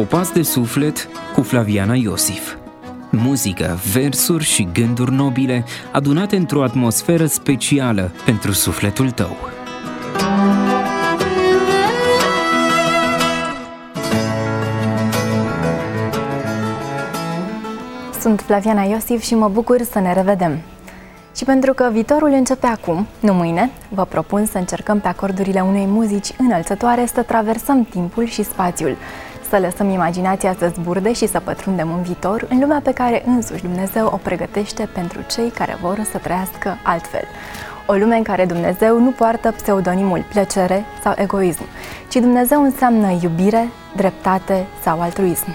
Popas de suflet cu Flaviana Iosif. Muzică, versuri și gânduri nobile adunate într-o atmosferă specială pentru sufletul tău. Sunt Flaviana Iosif și mă bucur să ne revedem. Și pentru că viitorul începe acum, nu mâine, vă propun să încercăm pe acordurile unei muzici înălțătoare să traversăm timpul și spațiul, să lăsăm imaginația să zburde și să pătrundem în viitor, în lumea pe care însuși Dumnezeu o pregătește pentru cei care vor să trăiască altfel. O lume în care Dumnezeu nu poartă pseudonimul plăcere sau egoism, ci Dumnezeu înseamnă iubire, dreptate sau altruism.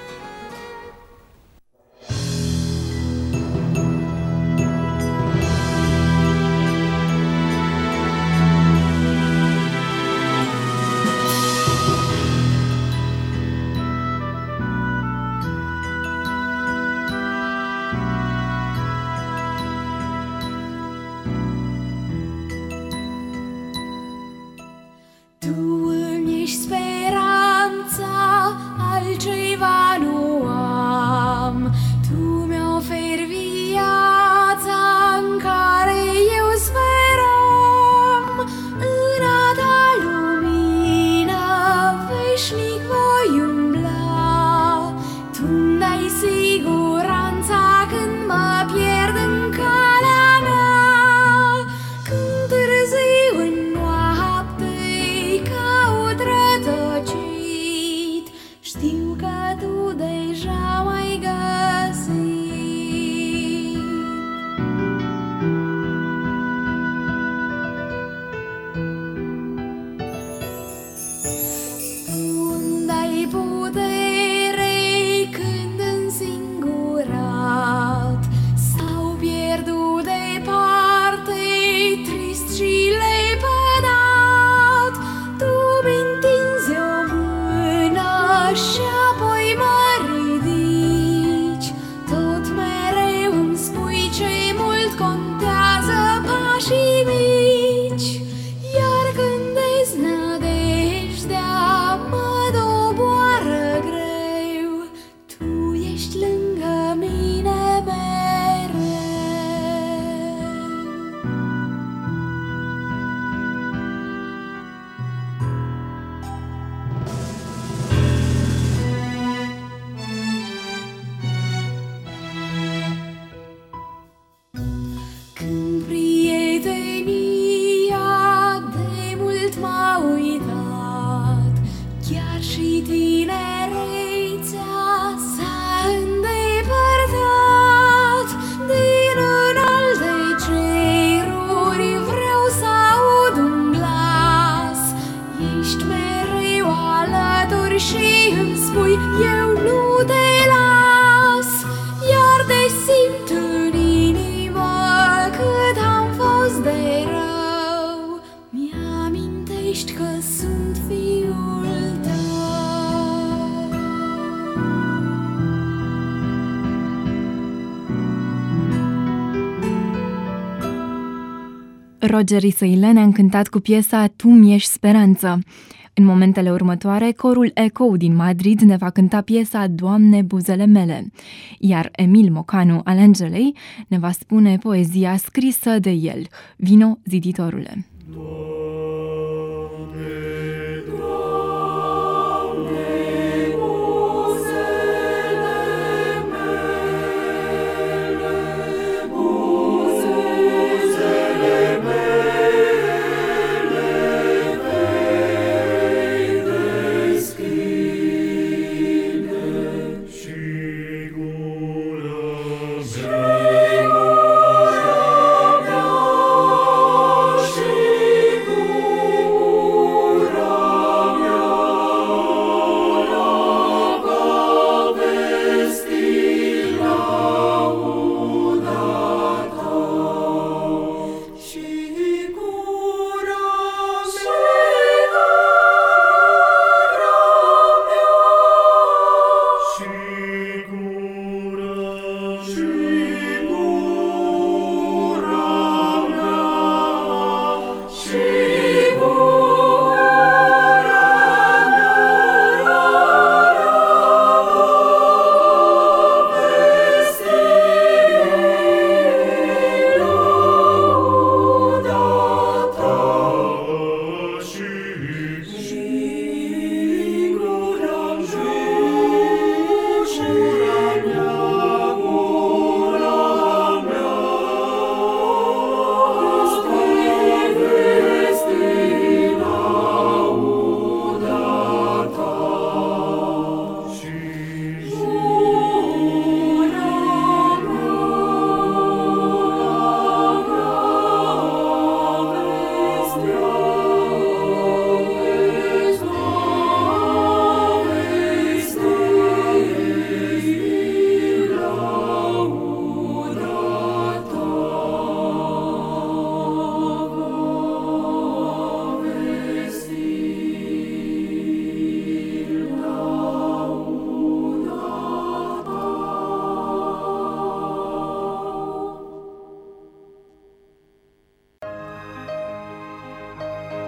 Roger Isăile ne-a încântat cu piesa Tu mi-ești speranță. În momentele următoare, corul Echo din Madrid ne va cânta piesa Doamne, buzele mele, iar Emil Mocanu al Angelei ne va spune poezia scrisă de el, Vino, ziditorule.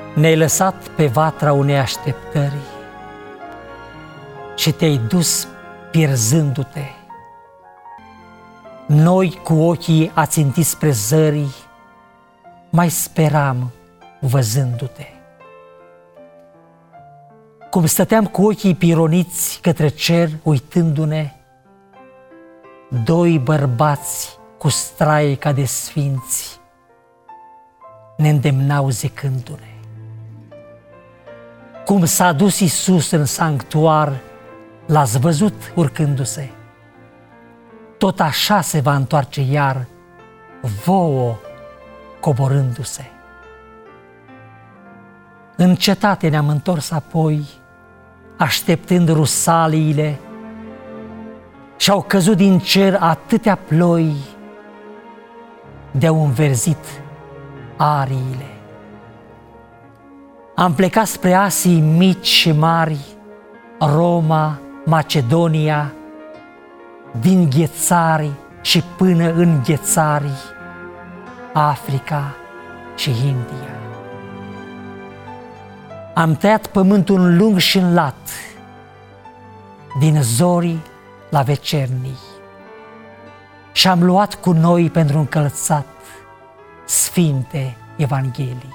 Ne-ai lăsat pe vatra unei așteptări și te-ai dus pierzându-te. Noi cu ochii ațintiți spre zări mai speram văzându-te. Cum stăteam cu ochii pironiți către cer uitându-ne, doi bărbați cu straie ca de sfinți ne îndemnau zicându-ne. Cum s-a dus Iisus în sanctuar, l-ați văzut urcându-se, tot așa se va întoarce iar vouă coborându-se. În cetate ne-am întors apoi, așteptând rusaliile, și-au căzut din cer atâtea ploi, de-au înverzit ariile. Am plecat spre Asii mici și mari, Roma, Macedonia, din Ghețari și până în Ghețari, Africa și India. Am tăiat pământul lung și în lat, din zori la vecernii, și am luat cu noi pentru încălțat sfinte Evanghelii.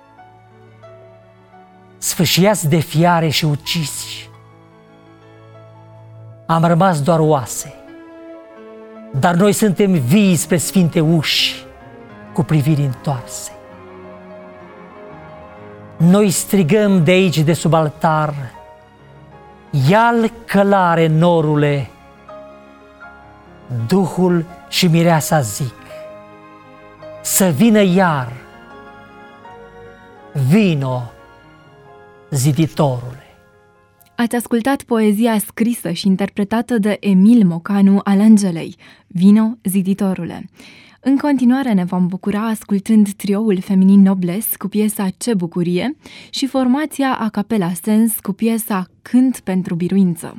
Sfâșiați de fiare și uciși, am rămas doar oase, dar noi suntem vii spre sfinte uși cu priviri întoarse. Noi strigăm de aici, de sub altar, ia-l călare, norule, Duhul și mireasa zic, să vină iar, vino, ziditorule. Ați ascultat poezia scrisă și interpretată de Emil Mocanu al Angelei, Vino, ziditorule. În continuare ne vom bucura ascultând trioul feminin Nobles cu piesa Ce bucurie și formația a capela Sens cu piesa Cânt pentru biruință.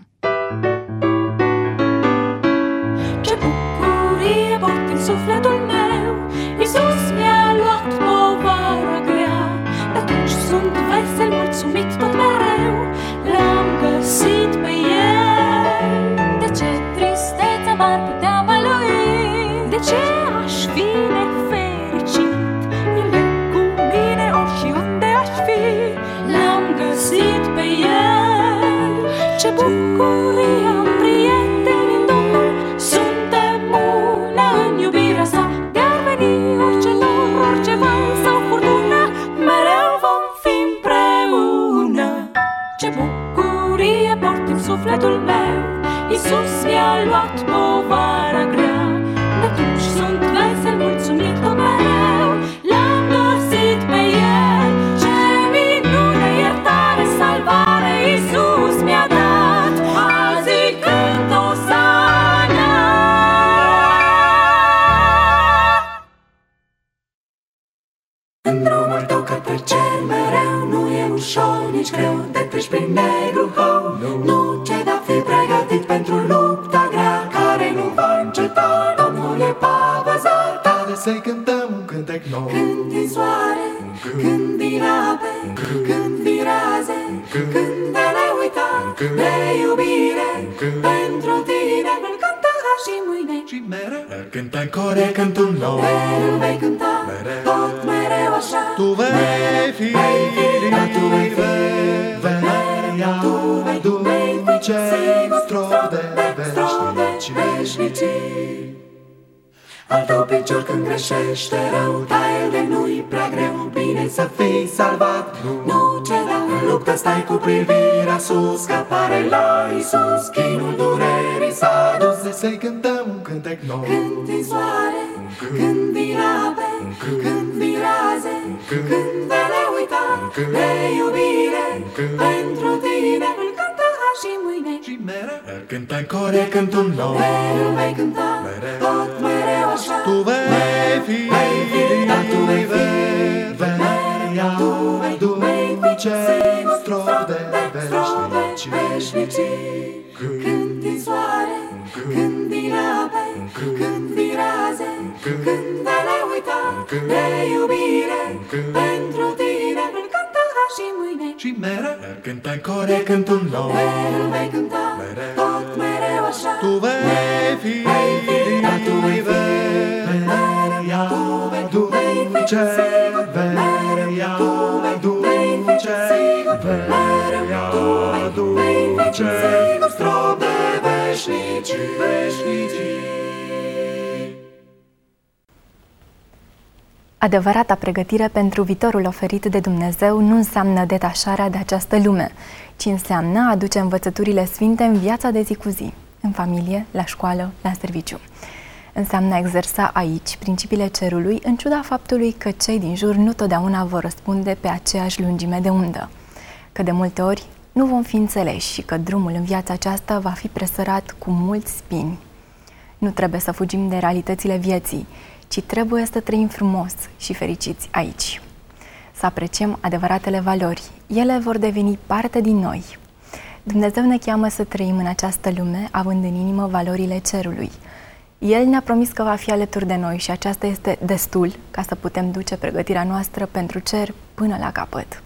Ce bucurie port în sufletul meu, Iisus mi-a luat povara grea, de-atunci sunt vesel, mulțumit tot mereu, l-am găsit pe El. De ce tristețea m-ar putea mălui? De ce aș fi nefericit? El e cu mine ori și unde aș fi, l-am găsit pe El. Ce bucurie am prieteni în Domnul, suntem una în iubirea sa. De-ar veni orice nor, orice val sau furtună, mereu vom fi împreună. Ce bucurie port în sufletul meu, Iisus mi-a luat povara grea, de-atunci sunt vesel, mulțumit tot mereu, l-am găsit pe El. Ce minune, iertare, salvare, Iisus mi-a dat, azi cânt Osana. În drumul tău către cer mereu nu e ușor, nici greu, de treci prin negru hău. Nu ceda, fi pregătit pentru lupta grea care nu va înceta. Domnul e pavăza ta, să-i cântăm un cântec nou. când din soare, când din ape, când din raze, când de neuitat, de iubire, pentru tine îl cântă azi și mâine Și mereu îl cântă în core cântul nou. mereu vei cânta, tot mereu așa. Tu vei fi, dar tu vei fi, tu vei fi cei strop de veșnicii. Al tău picior când greșește rău, taie-l de nu-i prea greu, bine să fii salvat. Nu ceda, în luptă stai cu privirea sus, scăpare la Iisus, chinul durerii s-a dus. Să-i cântăm un cântec nou. Când din soare, când din ape, când din raze, când de neuitat, de iubire, pentru tine îl cântă azi și mâine Și mereu îl cântă în core cântul nou. mereu vei cânta, tot mereu așa. Tu vei fi, dar tu vei fi, tu vei fi cei strop de veșnicii. Când din soare, când din ape, când din raze, când de neuitat, de iubire, pentru tine îl cântă și mâine și mere. Cântă în core cântul nou. mereu vei cânta, tot mereu așa. Tu vei fi, dar tu vei veria, tu vei fi sigur, veria, tu vei fi sigur, veria, tu vei fi sigur, strop de veșnicii, veșnicii. Adevărata pregătire pentru viitorul oferit de Dumnezeu nu înseamnă detașarea de această lume, ci înseamnă a aduce învățăturile sfinte în viața de zi cu zi, în familie, la școală, la serviciu. Înseamnă a exersa aici principiile cerului, în ciuda faptului că cei din jur nu totdeauna vor răspunde pe aceeași lungime de undă, că de multe ori nu vom fi înțeleși și că drumul în viața aceasta va fi presărat cu mulți spini. Nu trebuie să fugim de realitățile vieții, ci trebuie să trăim frumos și fericiți aici. Să apreciem adevăratele valori. Ele vor deveni parte din noi. Dumnezeu ne cheamă să trăim în această lume, având în inimă valorile cerului. El ne-a promis că va fi alături de noi și aceasta este destul ca să putem duce pregătirea noastră pentru cer până la capăt.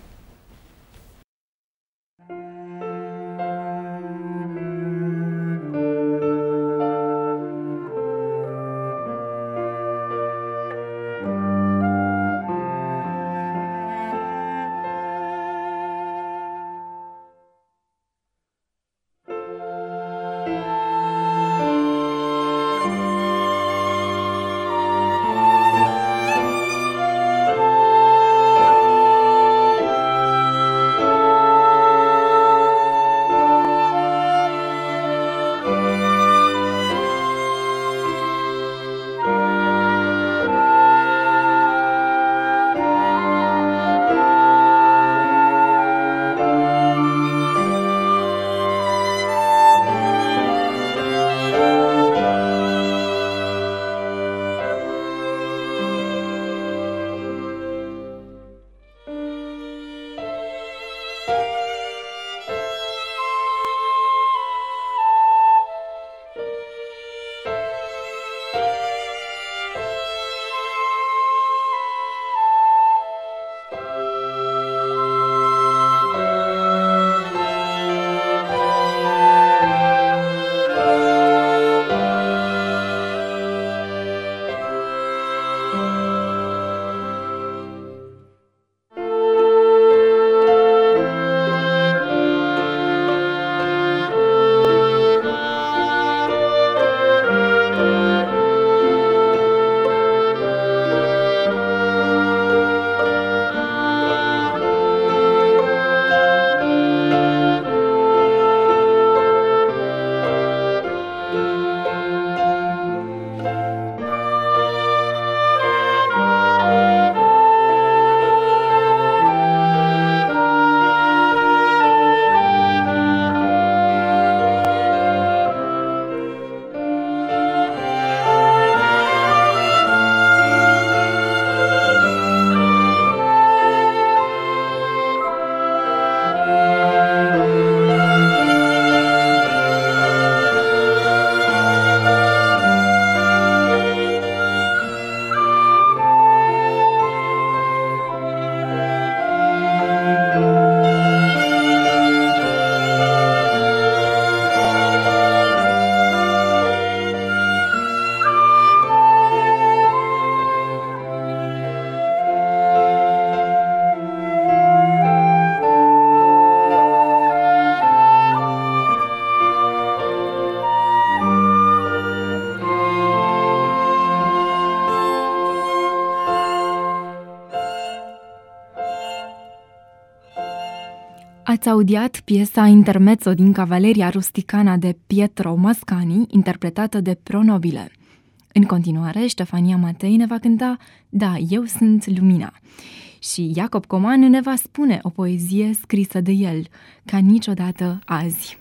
Ați audiat piesa Intermezzo din Cavaleria Rusticana de Pietro Mascani, interpretată de Pro Nobile. În continuare, Ștefania Matei ne va cânta Da, eu sunt lumina. Și Iacob Coman ne va spune o poezie scrisă de el, Ca niciodată azi.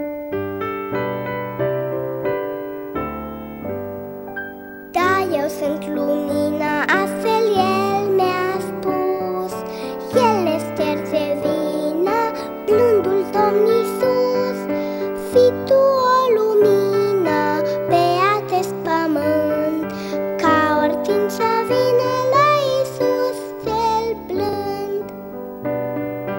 Da, eu sunt lumina, astfel el mi-a spus. El ne șterge vina, blândul Domn Iisus. Fii tu o lumină pe acest pământ, ca oricine ce vine la Iisus cel blând.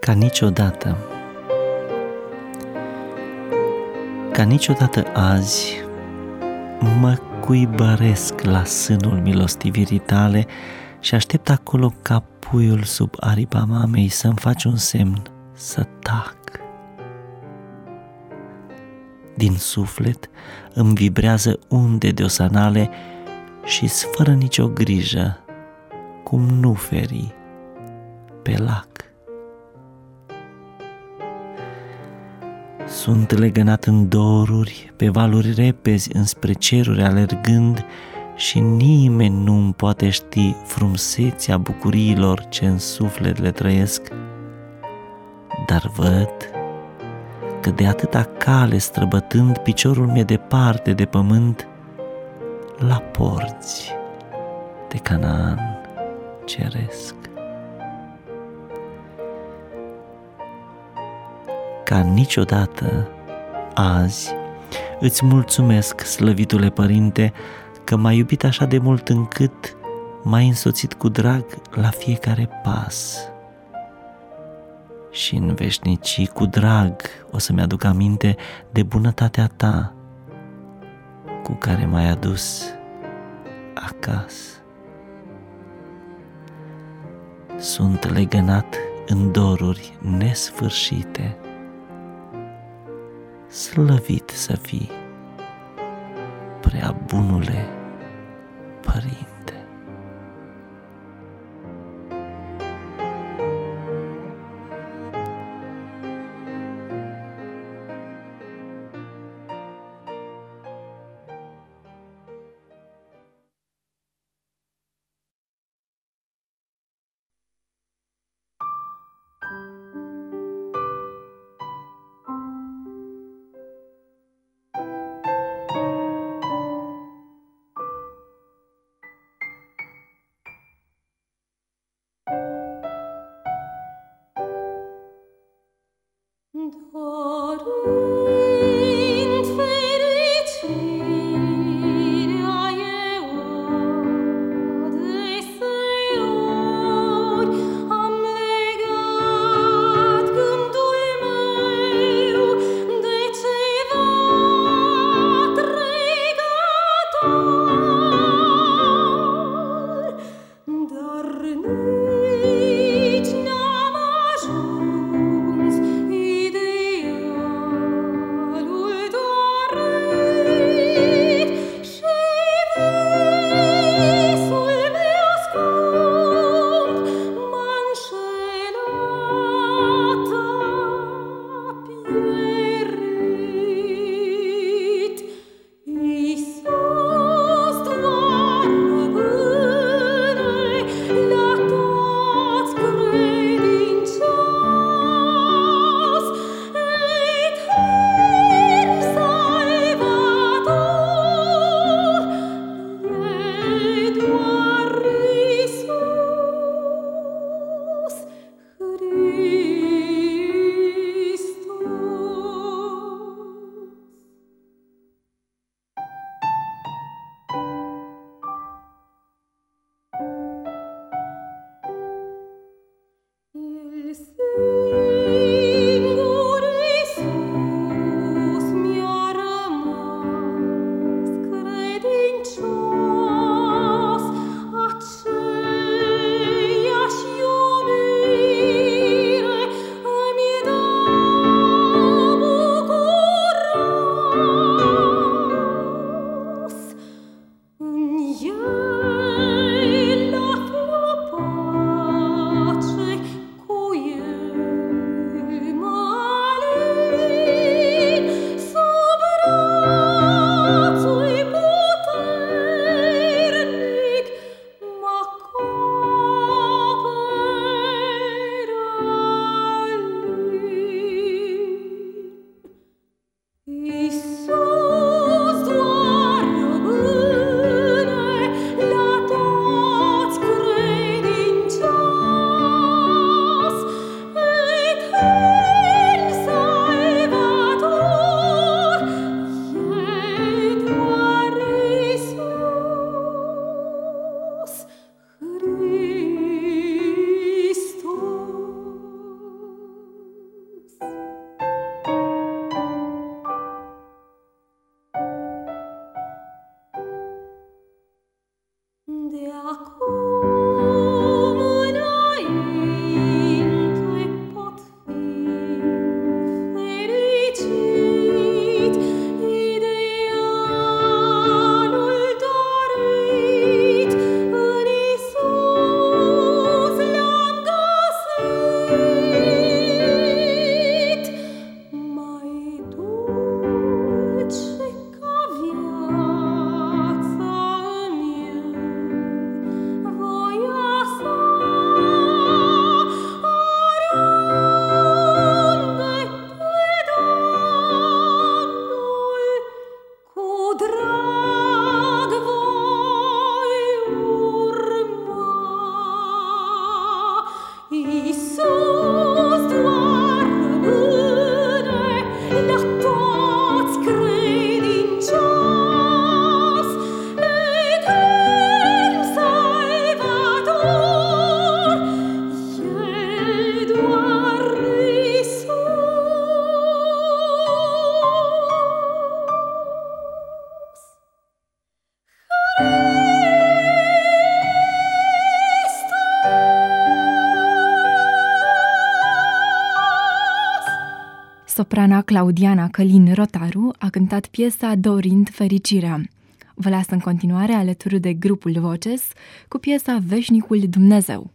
Ca niciodată. Ca niciodată azi mă cuibăresc la sânul milostivirii tale și aștept acolo ca puiul sub aripa mamei să-mi faci un semn să tac. Din suflet îmi vibrează unde de osanale și-s fără nicio grijă, cum nu feri pe lac. Sunt legănat în doruri, pe valuri repezi înspre ceruri alergând și nimeni nu-mi poate ști frumusețea bucuriilor ce în suflet le trăiesc. Dar văd că de atâta cale străbătând, piciorul mi-e departe de pământ, la porți de Canaan ceresc. Ca niciodată azi îți mulțumesc, slăvitule Părinte, că m-ai iubit așa de mult încât m-ai însoțit cu drag la fiecare pas. Și în veșnicii cu drag o să-mi aduc aminte de bunătatea ta cu care m-ai adus acasă. Sunt legănat în doruri nesfârșite. Slăvit să fii, prea bunule Părinte. Cu el soprana Claudiana Călin Rotaru a cântat piesa Dorind fericirea. Vă las în continuare alături de grupul Voces cu piesa Veșnicul Dumnezeu.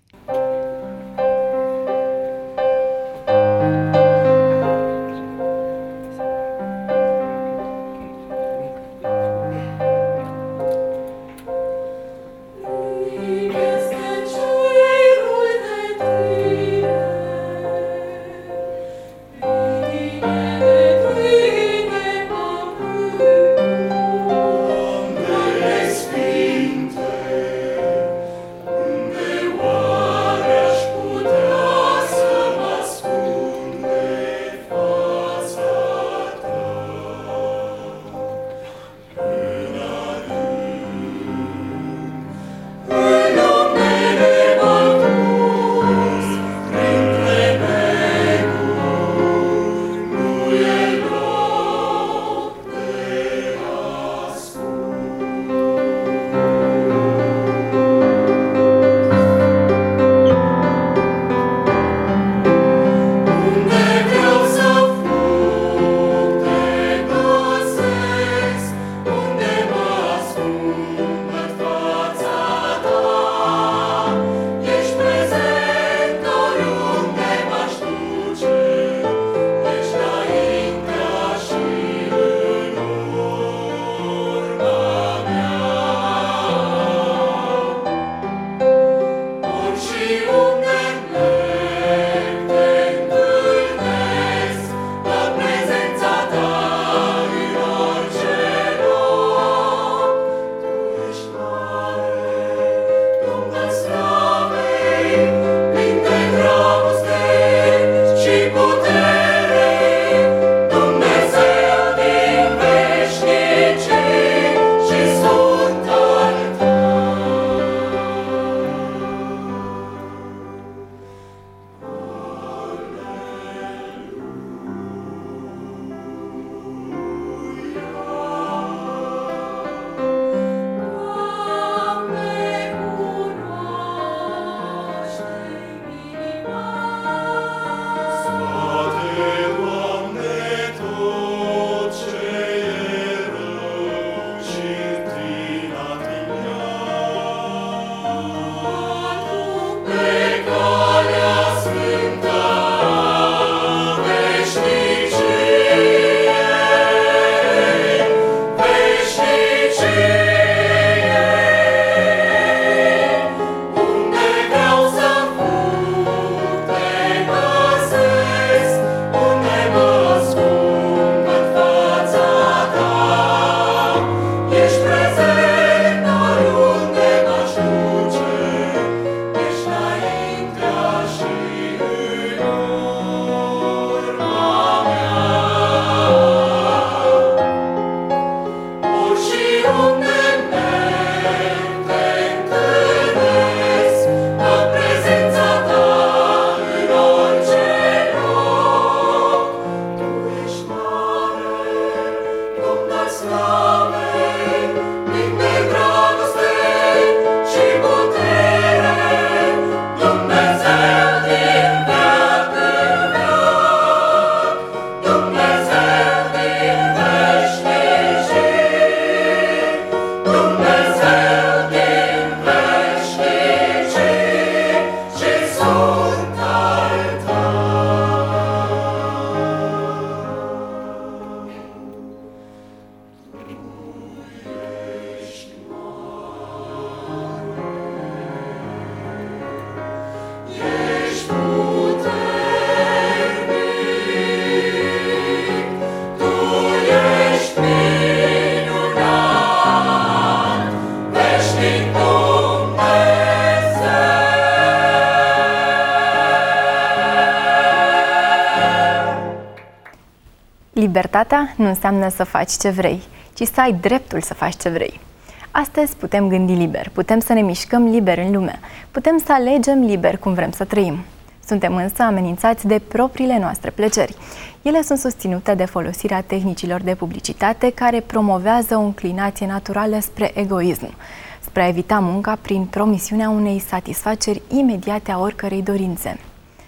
Libertatea nu înseamnă să faci ce vrei, ci să ai dreptul să faci ce vrei. Astăzi putem gândi liber, putem să ne mișcăm liber în lume, putem să alegem liber cum vrem să trăim. Suntem însă amenințați de propriile noastre plăceri. Ele sunt susținute de folosirea tehnicilor de publicitate care promovează o înclinație naturală spre egoism, spre a evita munca prin promisiunea unei satisfaceri imediate a oricărei dorințe.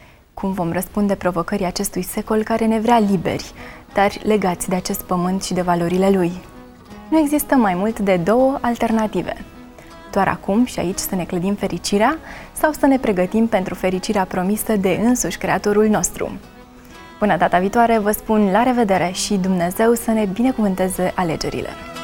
cum vom răspunde provocării acestui secol care ne vrea liberi, dar legați de acest pământ și de valorile lui. Nu există mai mult de 2 alternative. Doar acum și aici să ne clădim fericirea sau să ne pregătim pentru fericirea promisă de însuși Creatorul nostru. Până data viitoare vă spun la revedere și Dumnezeu să ne binecuvânteze alegerile!